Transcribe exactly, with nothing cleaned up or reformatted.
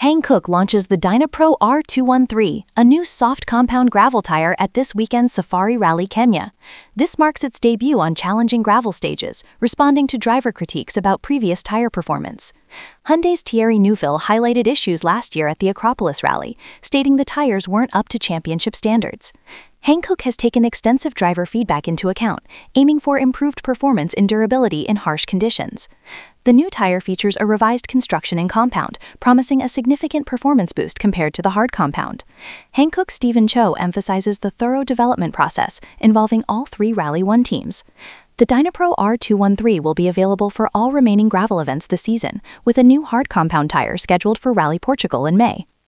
Hankook launches the Dynapro R two thirteen, a new soft compound gravel tire at this weekend's Safari Rally Kenya. This marks its debut on challenging gravel stages, responding to driver critiques about previous tire performance. Hyundai's Thierry Neuville highlighted issues last year at the Acropolis Rally, stating the tires weren't up to championship standards. Hankook has taken extensive driver feedback into account, aiming for improved performance and durability in harsh conditions. The new tire features a revised construction and compound, promising a significant performance boost compared to the hard compound. Hankook's Stephen Cho emphasizes the thorough development process involving all three Rally one teams. The Dynapro R two thirteen will be available for all remaining gravel events this season, with a new hard compound tire scheduled for Rally Portugal in May.